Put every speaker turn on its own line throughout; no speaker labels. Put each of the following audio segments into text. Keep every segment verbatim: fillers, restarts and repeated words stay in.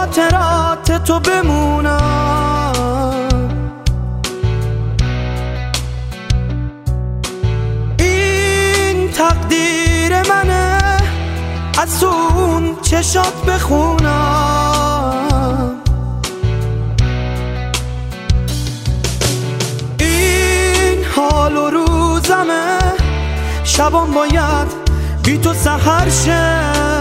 خاطرات تو بمونم. این تقدیر منه از اون چشات بخونم. این حال و روزمه شبام باید بی تو سحر شه.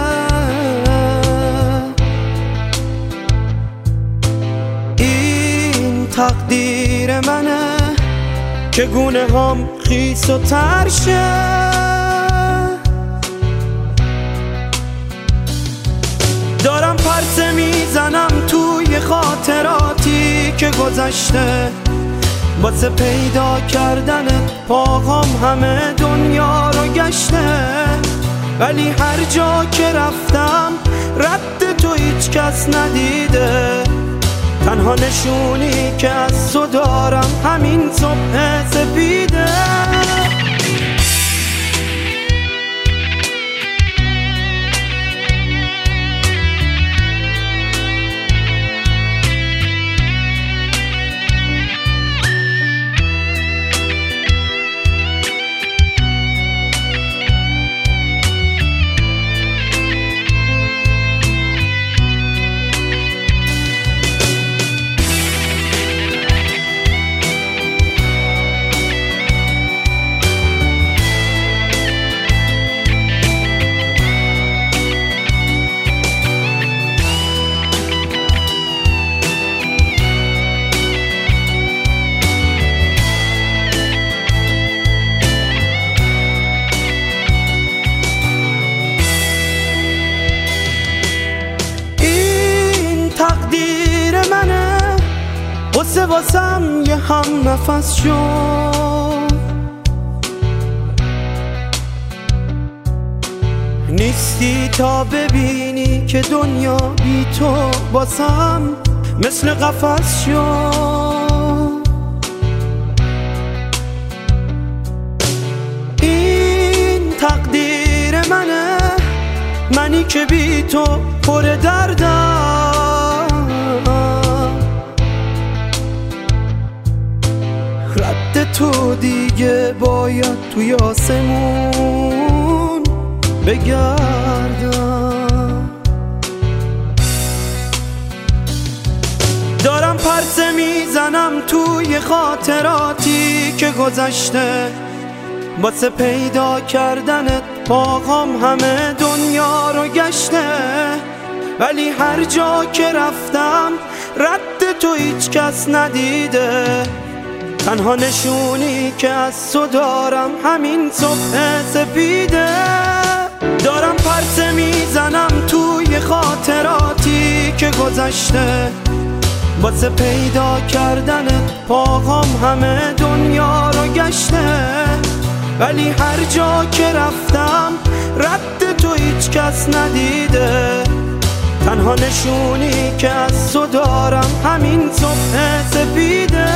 این تقدیر منه که گونه هم خیس و تر شه. دارم پرسه میزنم توی خاطراتی که گذشته، واسه پیدا کردن پاهام همه دنیا رو گشته. ولی هر جا که رفتم رد تو هیچ کس ندیده. تنها نشونی که از تو دارم همین صبح سپیده. تقدیر منه واسه واسم یه هم نفس شد. نیستی تا ببینی که دنیا بی تو واسم مثل قفس شد. این تقدیر منه، منی که بی تو پر دردم. رد تو دیگه باید توی آسمون بگردم. دارم پرسه میزنم توی خاطراتی که گذشته، واسه پیدا کردنت پاهام همه دنیا رو گشته. ولی هر جا که رفتم رد تو هیچ کس ندیده. تنها نشونی که از تو دارم همین صبح سپیده. دارم پرسه میزنم توی خاطراتی که گذشته، واسه پیدا کردن پاهام همه دنیا رو گشته. ولی هر جا که رفتم رد تو هیچ کس ندیده. تنها نشونی که از تو دارم همین صبح سپیده.